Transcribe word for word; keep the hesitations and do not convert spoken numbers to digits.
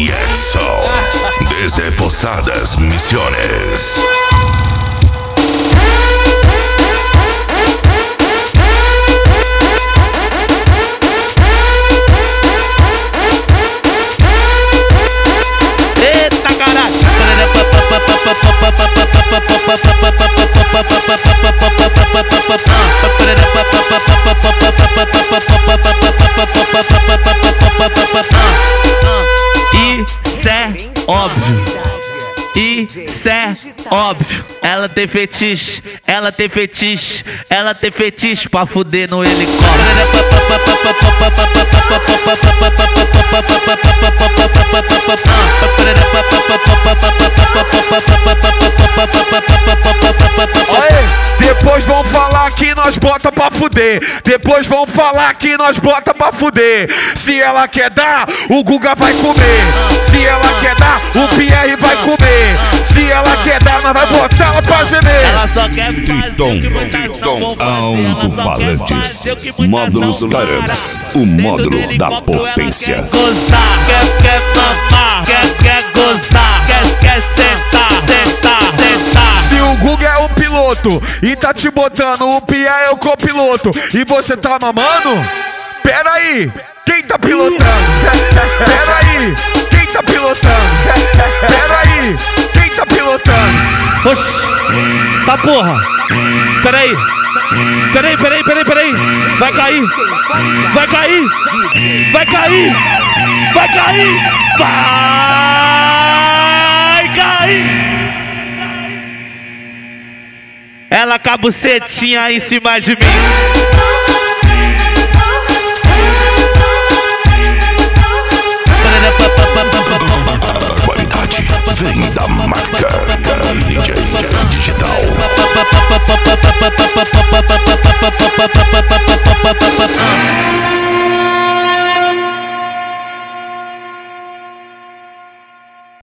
D X O, desde Posadas Misiones. Eita caralho! Isso é óbvio. Isso é óbvio. Ela tem fetiche, ela tem fetiche, ela tem fetiche pra fuder no helicóptero. Aê, depois vão falar que nós bota pra fuder. Depois vão falar que nós bota pra fuder. Se ela quer dar, o Guga vai comer. Se ela quer dar, o Pierre vai comer. Se ela quer dar, nós vai botar ela pra gemer. Ela só quer fazer Tom, o que muitas não vão fazer. alto-falantes, módulos Carams, o módulo da potência. Quer gozar, quer, quer mamar, quer, quer gozar, quer, quer sentar, tentar, tentar. Se o Guga é o piloto e tá te botando, o Pierre é o copiloto e você tá mamando? Pera aí, quem tá pilotando? Pera aí, quem tá pilotando? Pera aí, quem tá pilotando? Oxi, tá porra. Peraí, peraí, peraí, peraí, peraí. Vai cair, vai cair, vai cair, vai cair, vai cair. Ela com a bucetinha em cima de mim.